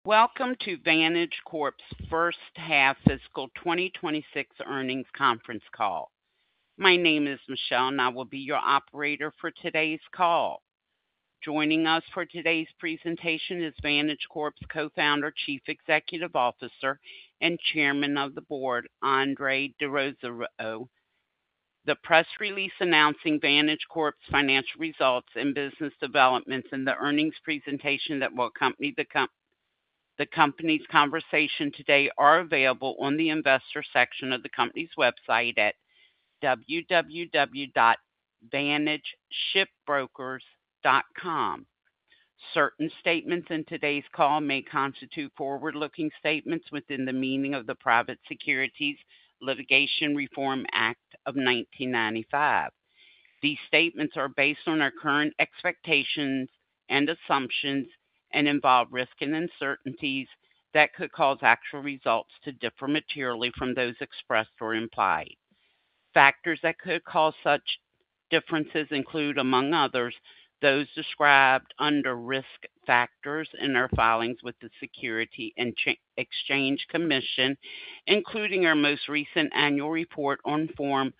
Welcome to Vantage Corp's first half fiscal 2026 earnings conference call. My name is Michelle, and I will be your operator for today's call. Joining us for today's presentation is Vantage Corp's co-founder, Chief Executive Officer, and Chairman of the Board, Andre D'Rozario. The press release announcing Vantage Corp's financial results and business developments and the earnings presentation that will accompany the company's conversation today are available on the investor section of the company's website at www.vantageshipbrokers.com. Certain statements in today's call may constitute forward-looking statements within the meaning of the Private Securities Litigation Reform Act of 1995. These statements are based on our current expectations and assumptions and involve risk and uncertainties that could cause actual results to differ materially from those expressed or implied. Factors that could cause such differences include, among others, those described under risk factors in our filings with the Securities and Exchange Commission, including our most recent annual report on Form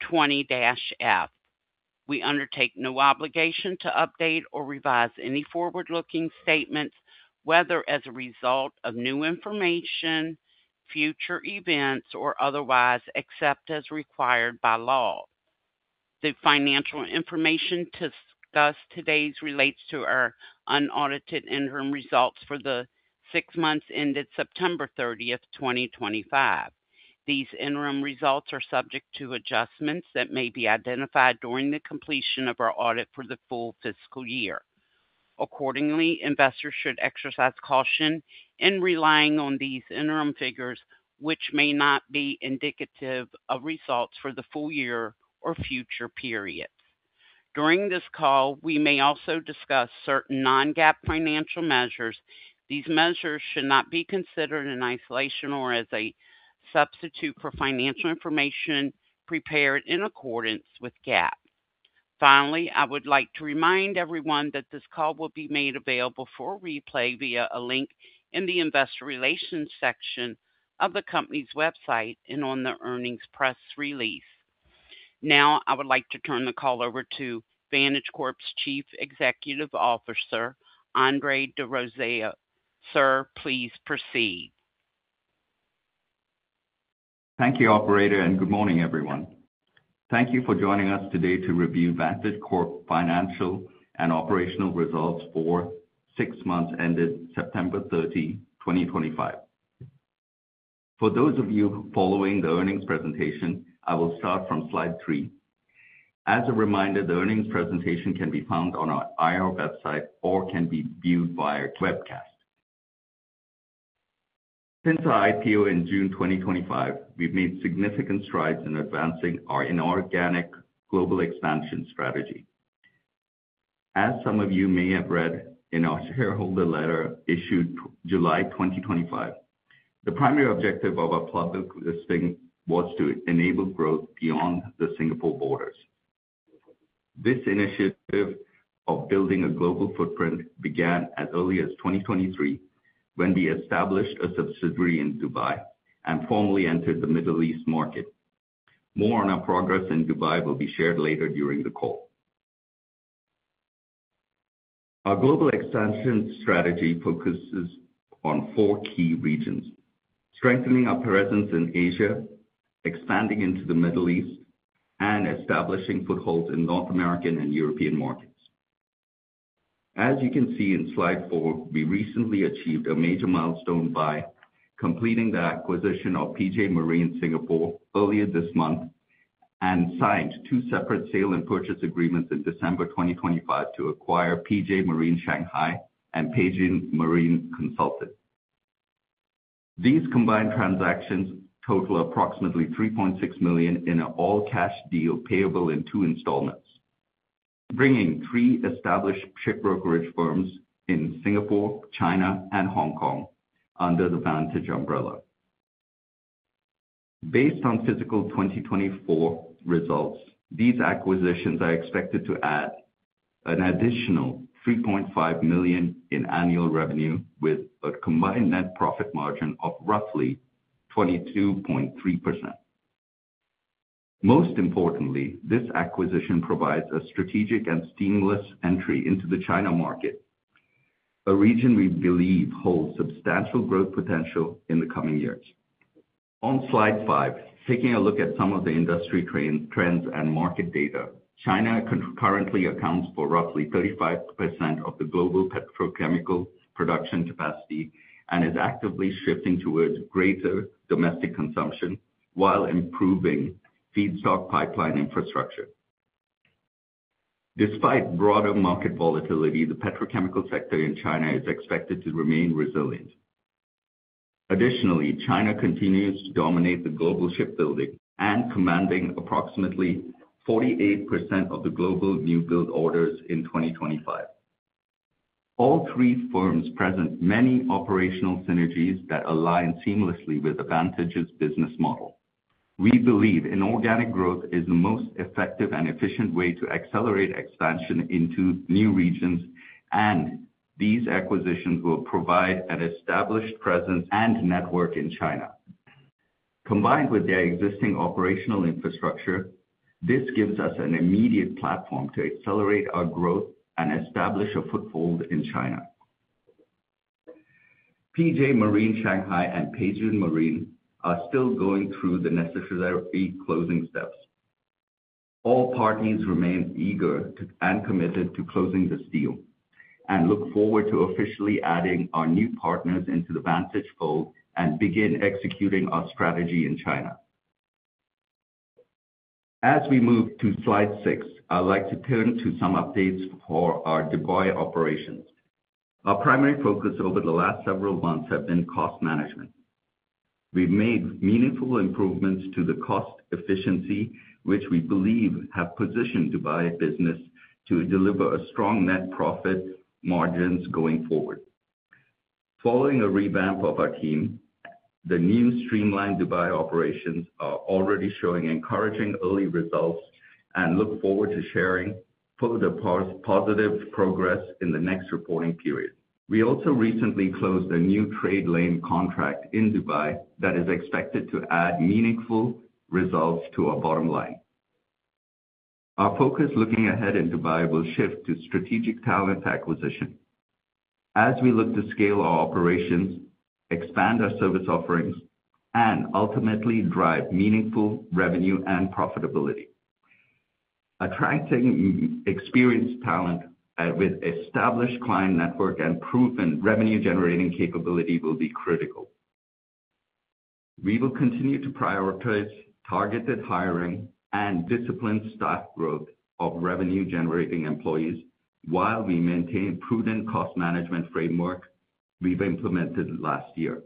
20-F. We undertake no obligation to update or revise any forward-looking statements, whether as a result of new information, future events, or otherwise, except as required by law. The financial information discussed today relates to our unaudited interim results for the 6 months ended September 30th, 2025. These interim results are subject to adjustments that may be identified during the completion of our audit for the full fiscal year. Accordingly, investors should exercise caution in relying on these interim figures, which may not be indicative of results for the full year or future periods. During this call, we may also discuss certain non-GAAP financial measures. These measures should not be considered in isolation or as a substitute for financial information prepared in accordance with GAAP. Finally, I would like to remind everyone that this call will be made available for replay via a link in the investor relations section of the company's website and on the earnings press release. Now, I would like to turn the call over to Vantage Corp's Chief Executive Officer, Andre D'Rozario. Sir, please proceed. Thank you, operator, and good morning, everyone. Thank you for joining us today to review Vantage Corp financial and operational results for 6 months ended September 30, 2025. For those of you following the earnings presentation, I will start from slide 3. As a reminder, the earnings presentation can be found on our IR website or can be viewed via webcast. Since our IPO in June 2025, we've made significant strides in advancing our inorganic global expansion strategy. As some of you may have read in our shareholder letter issued July 2025, the primary objective of our public listing was to enable growth beyond the Singapore borders. This initiative of building a global footprint began as early as 2023, when we established a subsidiary in Dubai and formally entered the Middle East market. More on our progress in Dubai will be shared later during the call. Our global expansion strategy focuses on 4 key regions: strengthening our presence in Asia, expanding into the Middle East, and establishing footholds in North American and European markets. As you can see in slide 4, we recently achieved a major milestone by completing the acquisition of PJ Marine Singapore earlier this month and signed 2 separate sale and purchase agreements in December 2025 to acquire PJ Marine Shanghai and PJ Marine Consulting. These combined transactions total approximately $3.6 million in an all-cash deal payable in 2 installments, bringing 3 established ship brokerage firms in Singapore, China, and Hong Kong under the Vantage umbrella. Based on fiscal 2024 results, these acquisitions are expected to add an additional $3.5 million in annual revenue with a combined net profit margin of roughly 22.3%. Most importantly, this acquisition provides a strategic and seamless entry into the China market, a region we believe holds substantial growth potential in the coming years. On slide 5, taking a look at some of the industry trends and market data, China currently accounts for roughly 35% of the global petrochemical production capacity and is actively shifting towards greater domestic consumption while improving feedstock pipeline infrastructure. Despite broader market volatility, the petrochemical sector in China is expected to remain resilient. Additionally, China continues to dominate the global shipbuilding and commanding approximately 48% of the global new build orders in 2025. All three firms present many operational synergies that align seamlessly with Vantage's business model. We believe inorganic growth is the most effective and efficient way to accelerate expansion into new regions, and these acquisitions will provide an established presence and network in China. Combined with their existing operational infrastructure, this gives us an immediate platform to accelerate our growth and establish a foothold in China. PJ Marine Shanghai and Peijun Marine are still going through the necessary closing steps. All parties remain eager and committed to closing this deal and look forward to officially adding our new partners into the Vantage fold and begin executing our strategy in China. As we move to slide 6, I'd like to turn to some updates for our Dubai operations. Our primary focus over the last several months has been cost management. We've made meaningful improvements to the cost efficiency, which we believe have positioned Dubai business to deliver a strong net profit margins going forward. Following a revamp of our team, the new streamlined Dubai operations are already showing encouraging early results and look forward to sharing further positive progress in the next reporting period. We also recently closed a new trade lane contract in Dubai that is expected to add meaningful results to our bottom line. Our focus looking ahead in Dubai will shift to strategic talent acquisition. As we look to scale our operations, expand our service offerings, and ultimately drive meaningful revenue and profitability. Attracting experienced talent with established client network and proven revenue-generating capability will be critical. We will continue to prioritize targeted hiring and disciplined staff growth of revenue-generating employees while we maintain prudent cost management framework we've implemented last year.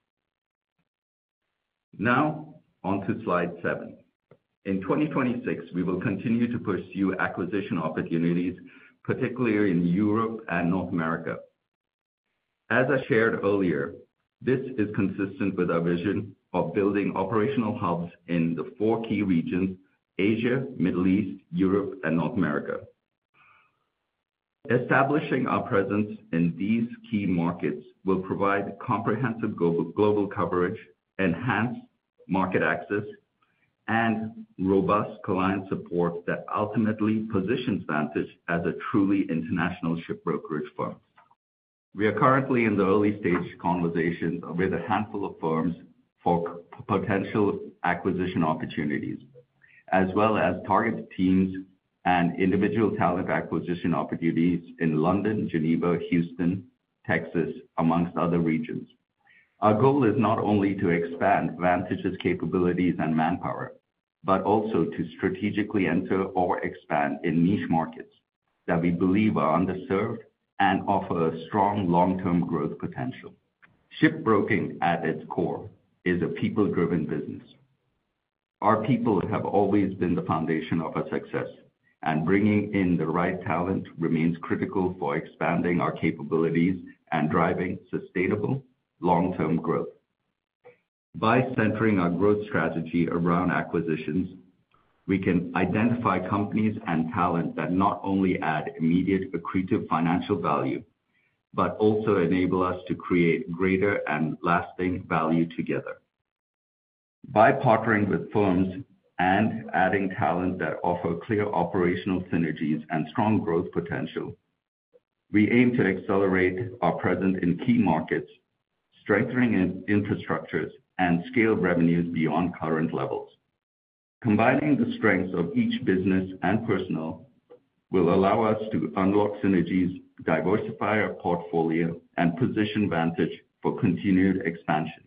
Now, on to slide 7. In 2026, we will continue to pursue acquisition opportunities, particularly in Europe and North America. As I shared earlier, this is consistent with our vision of building operational hubs in the 4 key regions: Asia, Middle East, Europe, and North America. Establishing our presence in these key markets will provide comprehensive global coverage, enhanced market access, and robust client support that ultimately positions Vantage as a truly international ship brokerage firm. We are currently in the early stage conversations with a handful of firms for potential acquisition opportunities, as well as target teams and individual talent acquisition opportunities in London, Geneva, Houston, Texas, amongst other regions. Our goal is not only to expand Vantage's capabilities and manpower, but also to strategically enter or expand in niche markets that we believe are underserved and offer a strong long-term growth potential. Shipbroking at its core is a people-driven business. Our people have always been the foundation of our success, and bringing in the right talent remains critical for expanding our capabilities and driving sustainable long-term growth. By centering our growth strategy around acquisitions, We can identify companies and talent that not only add immediate accretive financial value, but also enable us to create greater and lasting value together. By partnering with firms and adding talent that offer clear operational synergies and strong growth potential, we aim to accelerate our presence in key markets, strengthening infrastructures, and scale revenues beyond current levels. Combining the strengths of each business and personnel will allow us to unlock synergies, diversify our portfolio, and position Vantage for continued expansion.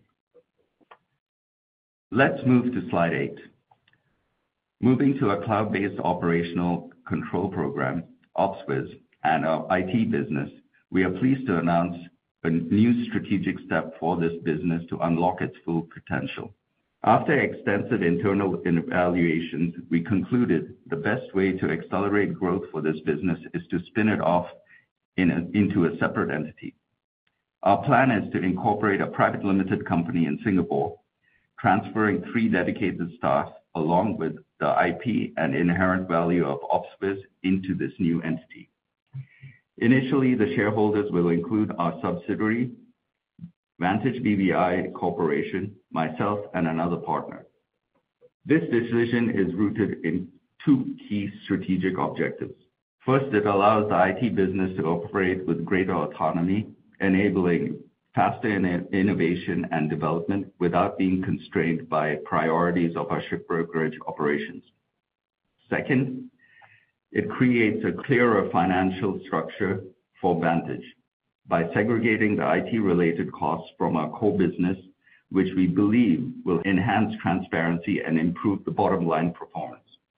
Let's move to slide 8. Moving to a cloud-based operational control program, OpsWiz, and our IT business, we are pleased to announce a new strategic step for this business to unlock its full potential. After extensive internal evaluations, we concluded the best way to accelerate growth for this business is to spin it off into a separate entity. Our plan is to incorporate a private limited company in Singapore, transferring 3 dedicated staff along with the IP and inherent value of OpsWiz into this new entity. Initially, the shareholders will include our subsidiary, Vantage BVI Corporation, myself, and another partner. This decision is rooted in 2 key strategic objectives. First, it allows the IT business to operate with greater autonomy, enabling faster innovation and development without being constrained by priorities of our ship brokerage operations. Second, it creates a clearer financial structure for Vantage by segregating the IT-related costs from our core business, which we believe will enhance transparency and improve the bottom line performance.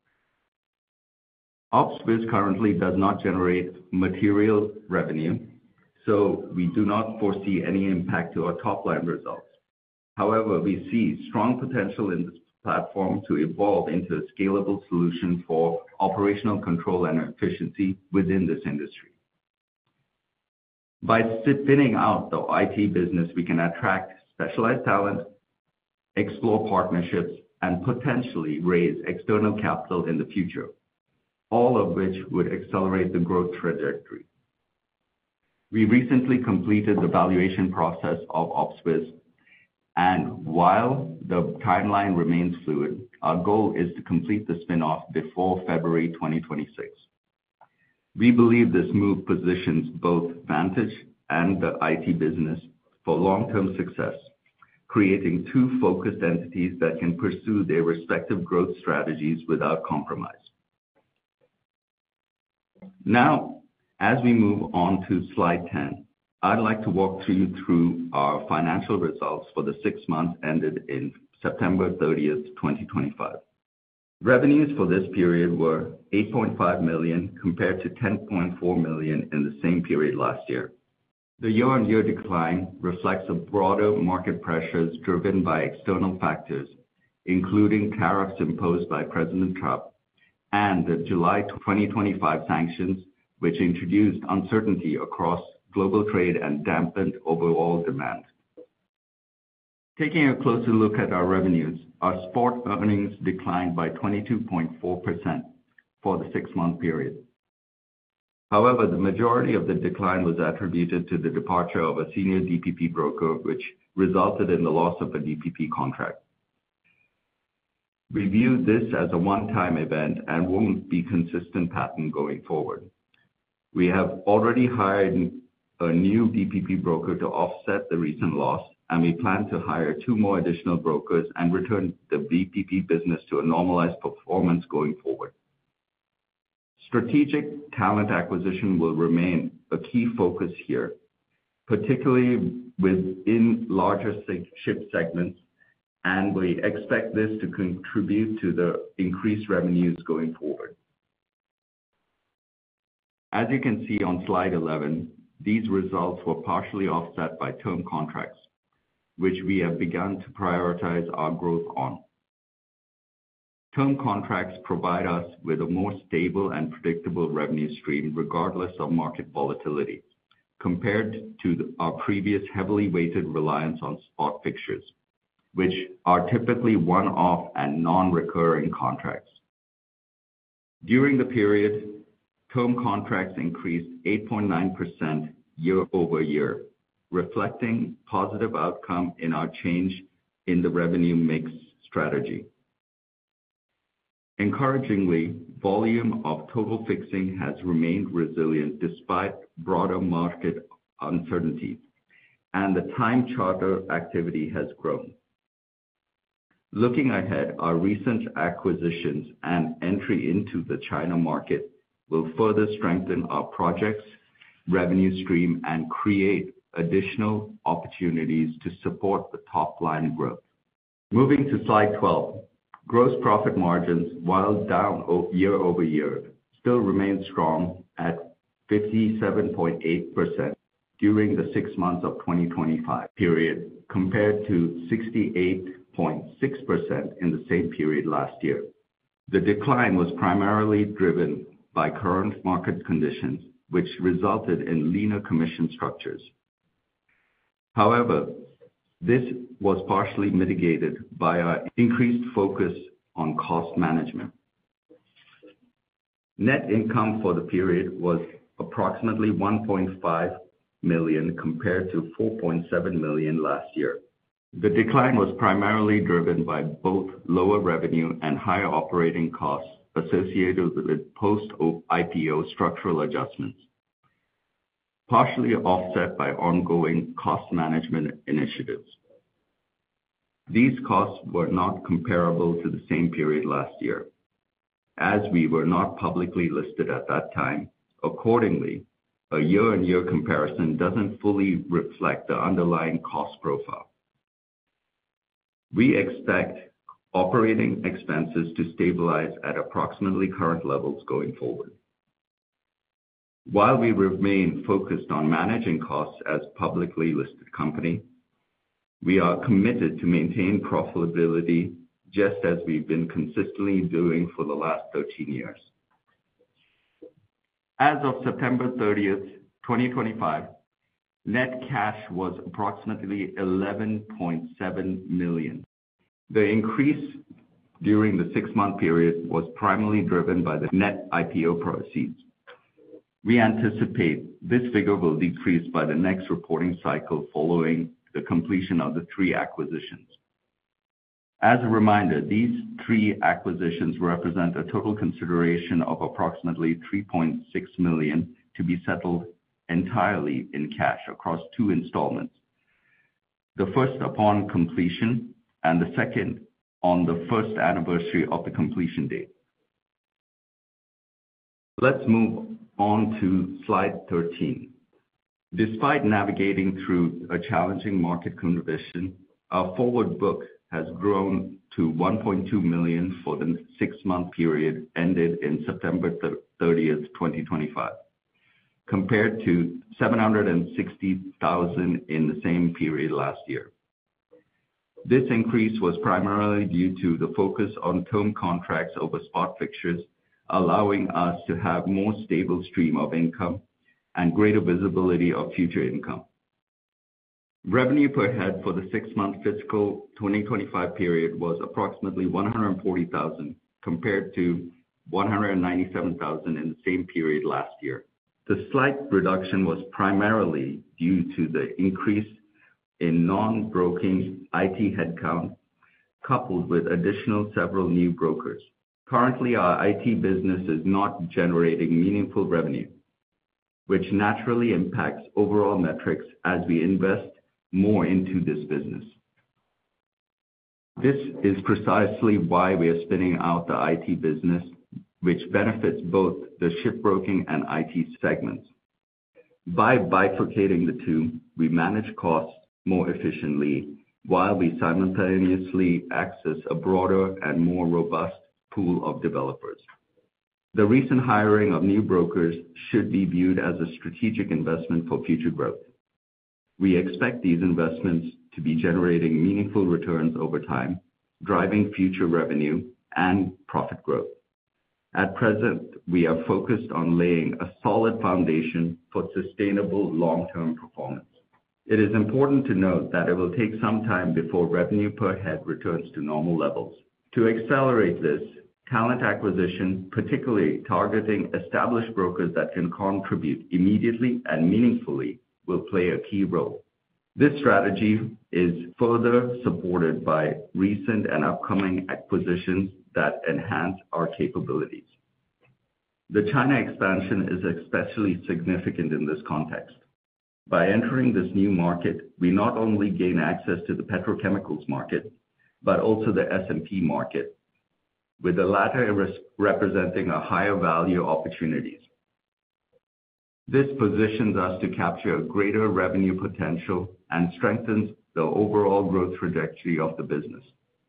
OpsWiz currently does not generate material revenue, so we do not foresee any impact to our top-line results. However, we see strong potential in this platform to evolve into a scalable solution for operational control and efficiency within this industry. By spinning out the IT business, we can attract specialized talent, explore partnerships, and potentially raise external capital in the future, all of which would accelerate the growth trajectory. We recently completed the valuation process of OpsWiz, and while the timeline remains fluid, our goal is to complete the spin-off before February 2026. We believe this move positions both Vantage and the IT business for long-term success, creating 2 focused entities that can pursue their respective growth strategies without compromise. Now, as we move on to slide 10, I'd like to walk you through our financial results for the 6 months ended in September 30th, 2025. Revenues for this period were $8.5 million compared to $10.4 million in the same period last year. The year-on-year decline reflects broader market pressures driven by external factors, including tariffs imposed by President Trump and the July 2025 sanctions, which introduced uncertainty across global trade and dampened overall demand. Taking a closer look at our revenues, our spot earnings declined by 22.4% for the 6-month period. However, the majority of the decline was attributed to the departure of a senior DPP broker, which resulted in the loss of a DPP contract. We view this as a one-time event and won't be a consistent pattern going forward. We have already hired a new DPP broker to offset the recent loss, and we plan to hire 2 more additional brokers and return the DPP business to a normalized performance going forward. Strategic talent acquisition will remain a key focus here, particularly within larger ship segments, and we expect this to contribute to the increased revenues going forward. As you can see on slide 11, these results were partially offset by term contracts, which we have begun to prioritize our growth on. Term contracts provide us with a more stable and predictable revenue stream regardless of market volatility, compared to our previous heavily weighted reliance on spot fixtures, which are typically one-off and non-recurring contracts. During the period, term contracts increased 8.9% year-over-year, reflecting positive outcome in our change in the revenue mix strategy. Encouragingly, volume of total fixing has remained resilient despite broader market uncertainties, and the time charter activity has grown. Looking ahead, our recent acquisitions and entry into the China market will further strengthen our projects, revenue stream, and create additional opportunities to support the top-line growth. Moving to slide 12, gross profit margins, while down year-over-year, still remain strong at 57.8% during the 6 months of 2025 period, compared to 68.6% in the same period last year. The decline was primarily driven by current market conditions, which resulted in leaner commission structures. However, this was partially mitigated by our increased focus on cost management. Net income for the period was approximately $1.5 million compared to $4.7 million last year. The decline was primarily driven by both lower revenue and higher operating costs associated with post-IPO structural adjustments, partially offset by ongoing cost management initiatives. These costs were not comparable to the same period last year, as we were not publicly listed at that time. Accordingly, a year-on-year comparison doesn't fully reflect the underlying cost profile. We expect operating expenses to stabilize at approximately current levels going forward. While we remain focused on managing costs as a publicly listed company, we are committed to maintain profitability just as we've been consistently doing for the last 13 years. As of September 30th, 2025, net cash was approximately $11.7 million. The increase during the 6-month period was primarily driven by the net IPO proceeds. We anticipate this figure will decrease by the next reporting cycle following the completion of the 3 acquisitions. As a reminder, these 3 acquisitions represent a total consideration of approximately $3.6 million to be settled entirely in cash across 2 installments, the first upon completion and the second on the first anniversary of the completion date. Let's move on to slide 13. Despite navigating through a challenging market condition, our forward book has grown to $1.2 million for the 6-month period ended in September 30th, 2025, compared to $760,000 in the same period last year. This increase was primarily due to the focus on term contracts over spot fixtures, allowing us to have more stable stream of income and greater visibility of future income. Revenue per head for the 6-month fiscal 2025 period was approximately $140,000 compared to $197,000 in the same period last year. The slight reduction was primarily due to the increase in non-broking IT headcount, coupled with additional several new brokers. Currently, our IT business is not generating meaningful revenue, which naturally impacts overall metrics as we invest more into this business. This is precisely why we are spinning out the IT business, which benefits both the shipbroking and IT segments. By bifurcating the 2, we manage costs more efficiently while we simultaneously access a broader and more robust pool of developers. The recent hiring of new brokers should be viewed as a strategic investment for future growth. We expect these investments to be generating meaningful returns over time, driving future revenue and profit growth. At present, we are focused on laying a solid foundation for sustainable long-term performance. It is important to note that it will take some time before revenue per head returns to normal levels. To accelerate this, Talent acquisition, particularly targeting established brokers that can contribute immediately and meaningfully, will play a key role. This strategy is further supported by recent and upcoming acquisitions that enhance our capabilities. The China expansion is especially significant in this context. By entering this new market, we not only gain access to the petrochemicals market, but also the S&P market, with the latter representing a higher value opportunities. This positions us to capture a greater revenue potential and strengthens the overall growth trajectory of the business.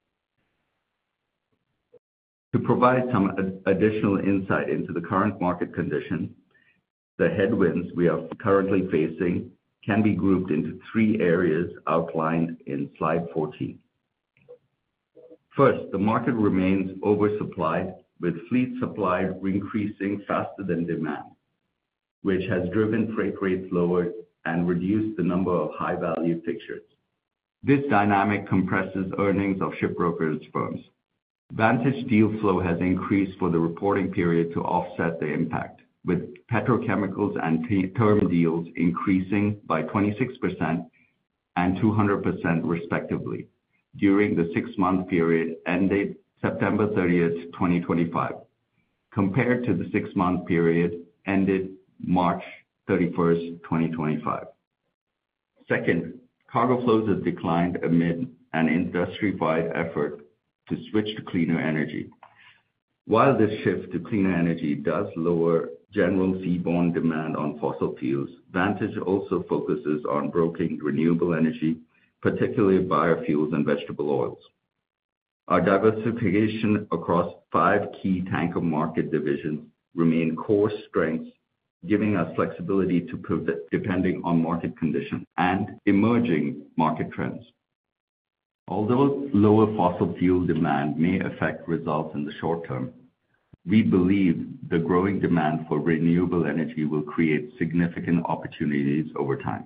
To provide some additional insight into the current market conditions, the headwinds we are currently facing can be grouped into three areas outlined in slide 14. First, the market remains oversupplied, with fleet supply increasing faster than demand, which has driven freight rates lower and reduced the number of high-value fixtures. This dynamic compresses earnings of shipbrokers firms. Vantage deal flow has increased for the reporting period to offset the impact, with petrochemicals and term deals increasing by 26% and 200% respectively during the 6-month period ended September 30th, 2025, compared to the 6-month period ended March 31st, 2025. Second, cargo flows have declined amid an industry-wide effort to switch to cleaner energy. While this shift to cleaner energy does lower general seaborne demand on fossil fuels, Vantage also focuses on brokering renewable energy, particularly biofuels and vegetable oils. Our diversification across 5 key tanker market divisions remain core strengths, giving us flexibility to pivot depending on market conditions and emerging market trends. Although lower fossil fuel demand may affect results in the short term, we believe the growing demand for renewable energy will create significant opportunities over time.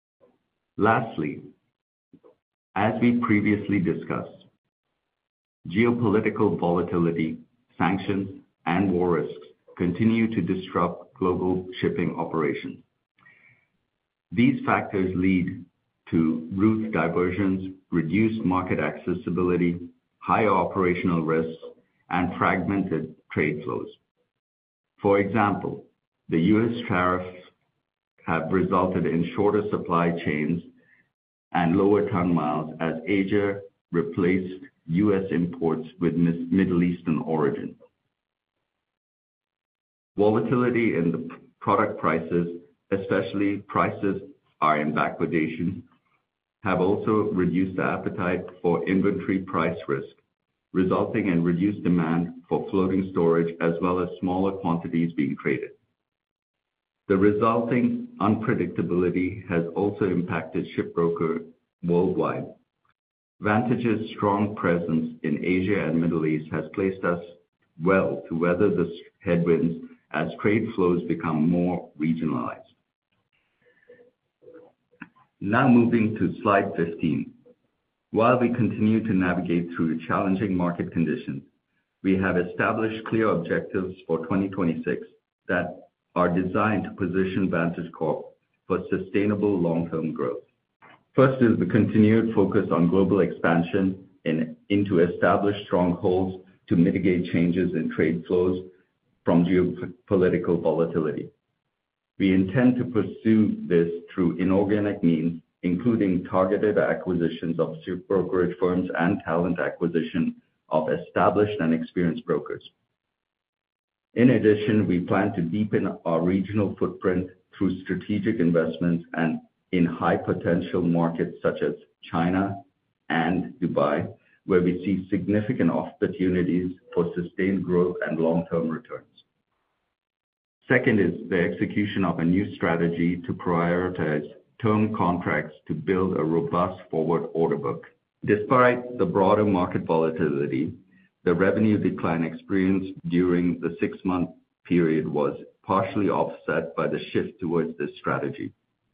Lastly, as we previously discussed, geopolitical volatility, sanctions, and war risks continue to disrupt global shipping operations. These factors lead to route diversions, reduced market accessibility, higher operational risks, and fragmented trade flows. For example, the U.S. tariffs have resulted in shorter supply chains and lower ton miles as Asia replaced U.S. imports with Middle Eastern origin. Volatility in the product prices, especially prices are in backwardation, have also reduced the appetite for inventory price risk, resulting in reduced demand for floating storage as well as smaller quantities being traded. The resulting unpredictability has also impacted shipbrokers worldwide. Vantage's strong presence in Asia and Middle East has placed us well to weather the headwinds as trade flows become more regionalized. Now moving to slide 15. While we continue to navigate through challenging market conditions, we have established clear objectives for 2026 that are designed to position Vantage Corp for sustainable long-term growth. First is the continued focus on global expansion into established strongholds to mitigate changes in trade flows from geopolitical volatility. We intend to pursue this through inorganic means, including targeted acquisitions of brokerage firms and talent acquisition of established and experienced brokers. In addition, we plan to deepen our regional footprint through strategic investments and in high-potential markets such as China and Dubai, where we see significant opportunities for sustained growth and long-term returns. Second is the execution of a new strategy to prioritize term contracts to build a robust forward order book. Despite the broader market volatility, the revenue decline experienced during the 6-month period was partially offset by the shift towards this strategy.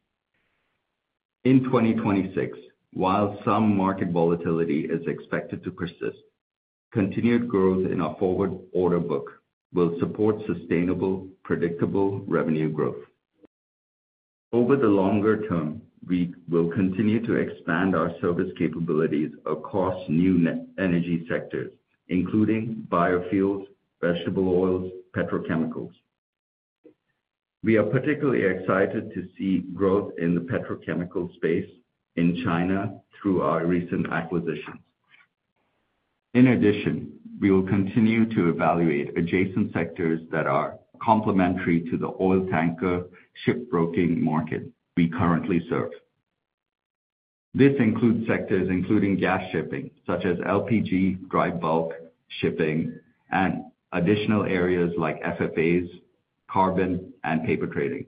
In 2026, while some market volatility is expected to persist, continued growth in our forward order book will support sustainable, predictable revenue growth. Over the longer term, we will continue to expand our service capabilities across new energy sectors, including biofuels, vegetable oils, petrochemicals. We are particularly excited to see growth in the petrochemical space in China through our recent acquisitions. In addition, we will continue to evaluate adjacent sectors that are complementary to the oil tanker shipbroking market we currently serve. This includes sectors including gas shipping, such as LPG, dry bulk shipping, and additional areas like FFAs, carbon, and paper trading.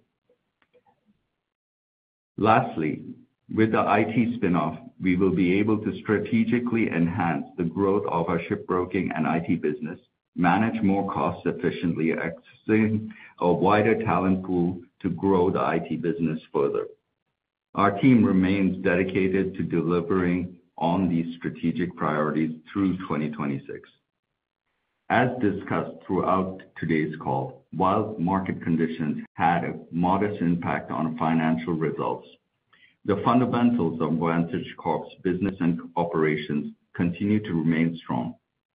Lastly, with the IT spinoff, we will be able to strategically enhance the growth of our shipbroking and IT business, manage more cost efficiently, accessing a wider talent pool to grow the IT business further. Our team remains dedicated to delivering on these strategic priorities through 2026. As discussed throughout today's call, while market conditions had a modest impact on financial results, the fundamentals of Vantage Corp's business and operations continue to remain strong.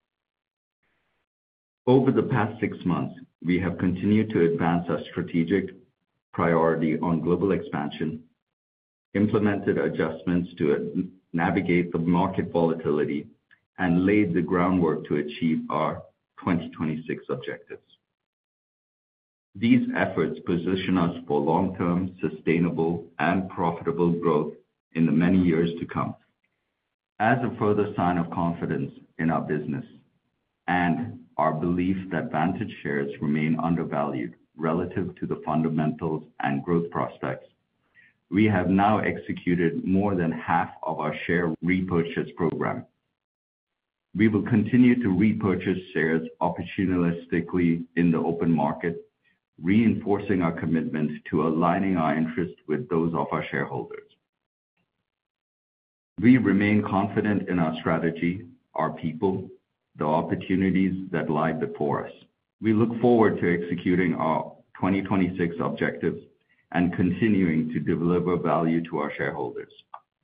Over the past 6 months, we have continued to advance our strategic priority on global expansion, implemented adjustments to navigate the market volatility, and laid the groundwork to achieve our 2026 objectives. These efforts position us for long-term, sustainable, and profitable growth in the many years to come. As a further sign of confidence in our business and our belief that Vantage shares remain undervalued relative to the fundamentals and growth prospects, we have now executed more than half of our share repurchase program. We will continue to repurchase shares opportunistically in the open market, reinforcing our commitment to aligning our interests with those of our shareholders. We remain confident in our strategy, our people, the opportunities that lie before us. We look forward to executing our 2026 objectives and continuing to deliver value to our shareholders.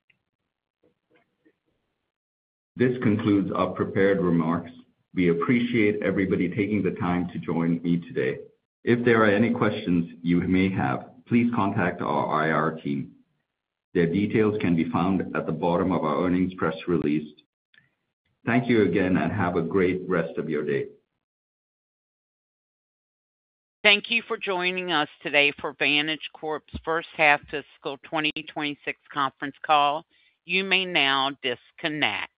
This concludes our prepared remarks. We appreciate everybody taking the time to join me today. If there are any questions you may have, please contact our IR team. Their details can be found at the bottom of our earnings press release. Thank you again, and have a great rest of your day. Thank you for joining us today for Vantage Corp's first half fiscal 2026 conference call. You may now disconnect.